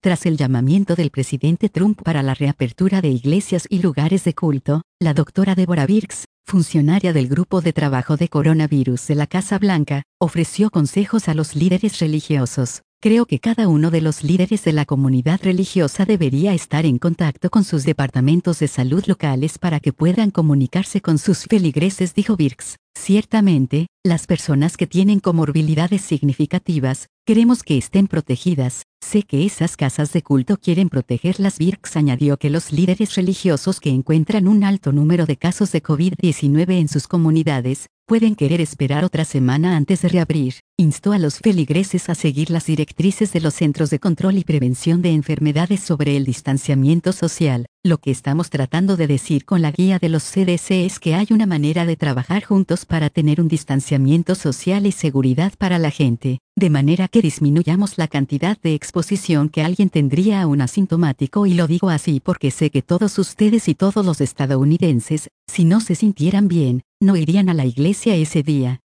Tras el llamamiento del presidente Trump para la reapertura de iglesias y lugares de culto, la doctora Deborah Birx, funcionaria del Grupo de Trabajo de Coronavirus de la Casa Blanca, ofreció consejos a los líderes religiosos. Creo que cada uno de los líderes de la comunidad religiosa debería estar en contacto con sus departamentos de salud locales para que puedan comunicarse con sus feligreses, dijo Birx. Ciertamente, las personas que tienen comorbilidades significativas, queremos que estén protegidas. Sé que esas casas de culto quieren protegerlas. Birx añadió que los líderes religiosos que encuentran un alto número de casos de COVID-19 en sus comunidades, pueden querer esperar otra semana antes de reabrir. Instó a los feligreses a seguir las directrices de los Centros de Control y Prevención de Enfermedades sobre el distanciamiento social. Lo que estamos tratando de decir con la guía de los CDC es que hay una manera de trabajar juntos para tener un distanciamiento social y seguridad para la gente, de manera que disminuyamos la cantidad de exposición que alguien tendría a un asintomático, y lo digo así porque sé que todos ustedes y todos los estadounidenses, si no se sintieran bien, no irían a la iglesia ese día.